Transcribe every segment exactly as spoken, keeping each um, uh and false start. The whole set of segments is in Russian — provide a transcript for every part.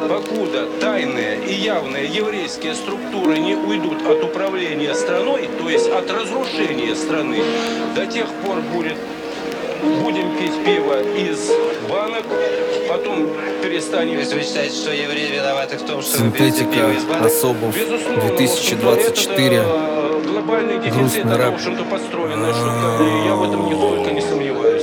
покуда тайные и явные еврейские структуры не уйдут от управления страной, то есть от разрушения страны, до тех пор будет, будем пить пиво из банок, потом перестанем... То есть вы считаете, что евреи виноваты в том, что вы пьете Синтетика, пиво из банок? Особов, две тысячи двадцать четыре. Глобальный дефицит, Грустный рэп. в общем-то, построенная штука, и я в этом нисколько не сомневаюсь.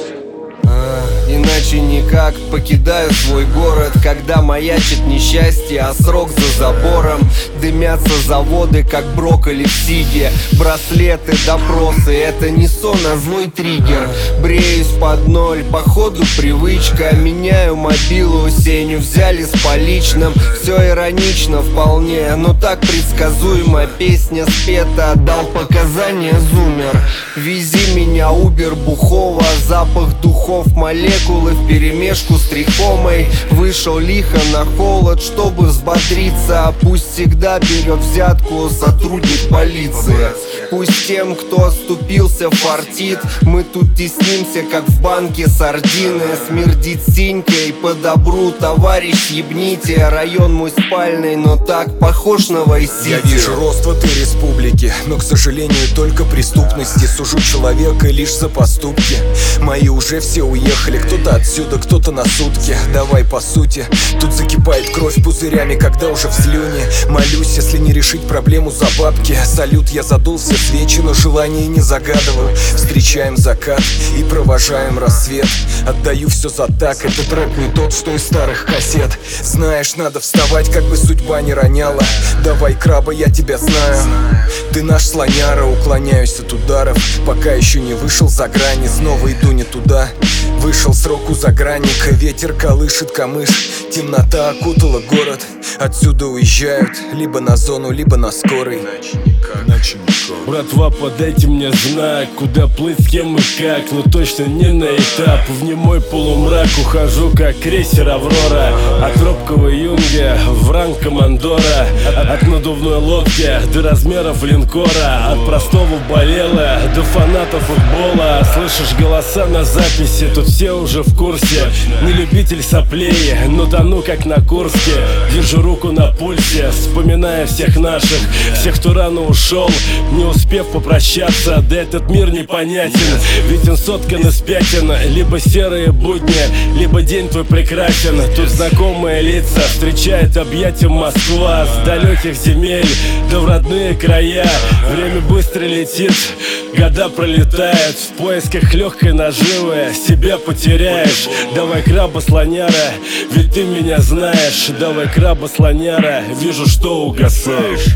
Иначе никак покидаю свой город, когда маячит несчастье, а срок за забором. Дымятся заводы, как брокколи в сиге. Браслеты, допросы, это не сон, а злой триггер. Бреюсь под ноль, походу привычка. Меняю мобилу, Сеню взяли с поличным. Все иронично вполне, но так предсказуемо. Песня спета, дал показания зумер. Вези меня, Убер Бухова, запах духов, молекулы вперемешку с трихомой. Вышел лихо на холод, чтобы взбодриться. Пусть всегда берет взятку сотрудник полиции. Пусть тем, кто оступился, фартит. Мы тут теснимся, как в банке сардины. Смердит синькой по добру, товарищ, ебните. Район мой спальный, но так похож на Вайс-Сити. Я вижу рост в этой республике, но, к сожалению, только преступности. Сужу человека лишь за поступки. Мои уже все уехали, кто-то отсюда, кто-то на сутки. Давай по сути, тут закипает кровь пузырями, когда уже в слюне. Молюсь, если не решить проблему за бабки. Салют, я задулся свечи, но желание не загадываю. Встречаем закат и провожаем рассвет. Отдаю все за так, этот рэп не тот, что из старых кассет. Знаешь, надо вставать, как бы судьба не роняла. Давай, краба, я тебя знаю. Ты наш слоняра, уклоняюсь от ударов. Пока еще не вышел за грани, снова иду не туда. Вышел срок у загранника, ветер колышет камыш. Темнота окутала город, отсюда уезжают либо на зону, либо на скорой. Иначе никак. Братва, подайте мне знак, куда плыть, с кем и как. Но точно не на этап. В немой полумрак ухожу, как крейсер Аврора. От робкого юнга в ранг командора. От надувной лодки до размеров линкора. От простого болела до фанатов футбола. Слышишь голоса на записи, тут все уже в курсе. Не любитель соплей, но тону как на Курске. Держу руку на пульсе, вспоминая всех наших. Всех, кто рано ушел, не успев попрощаться. Да этот мир непонятен, ведь он соткан из пятен. Либо серые будни, либо день твой прекрасен. Тут знакомые лица встречает объятием Москва. С далеких земель да в родные края. Время быстро летит, года пролетают. В поисках легкой наживы себя потеряешь. Давай, краба, слоняра, ведь ты меня знаешь. Давай, краба, слоняра, вижу, что угасаешь.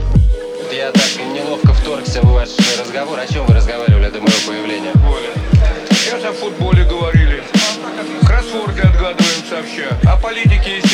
Я так неловко вторгся в ваш разговор. О чем вы разговаривали до моего появления? Сейчас о футболе говорили, кроссворды отгадываем сообща, о политике